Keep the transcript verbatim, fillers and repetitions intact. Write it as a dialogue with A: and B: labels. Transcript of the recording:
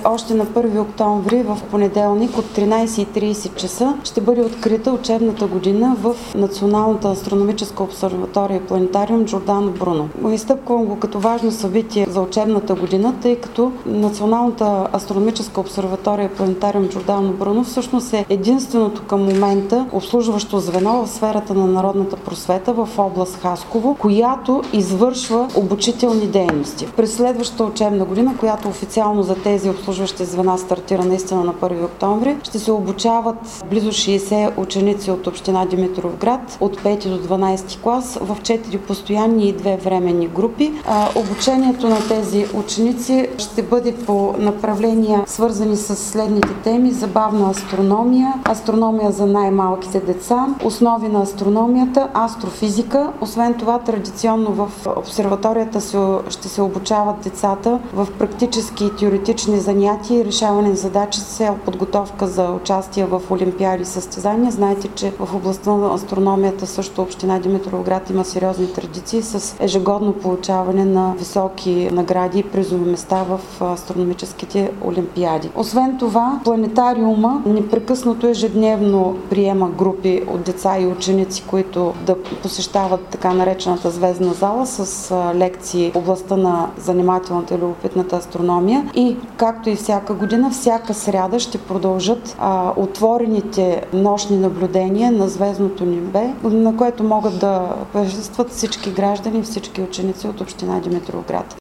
A: още на първи октомври в понеделник от тринайсет и трийсет часа ще бъде открита учебната година в Националната астрономическа обсерватория и планетариум Джордано Бруно. Изтъпквам го като важно събитие за учебната година, тъй като Националната астрономическа обсерватория и планетариум Джордано Бруно всъщност е единственото към момента обслужващо звено в сферата на народната просвета в област Хасково, която извършва обучителни дейности. През следващата учебна година, която официално за тези обслужващи звена стартира наистина на първи октомври, ще се обучават близо шейсет ученици от община Димитровград от пети до дванайсети клас в четири постоянни и две временни групи. А, обучението на тези ученици ще бъде по направления, свързани с следните теми: забавна астрономия, астрономия за най-малките деца, основи на астрономията, астрофизика. Освен това, традиционно в обсерваторията ще се обучават децата в практически и теоретични занятия и решаване на задачи с цел подготовка за участие в олимпиади и състезания. Знаете, че в областта на астрономията също община Димитровград има сериозни традиции с ежегодно получаване на високи награди и призови места в астрономическите олимпиади. Освен това, планетариума непрекъснато ежедневно приема групи от деца и ученици, които да посещават така наречената звездна зала с лекции в областта на занимателната и любопитната астрономия. И както и всяка година, всяка сряда ще продължат а, отворените нощни наблюдения на звездното небе, на което могат да присъстват всички граждани и всички ученици от община Димитровград.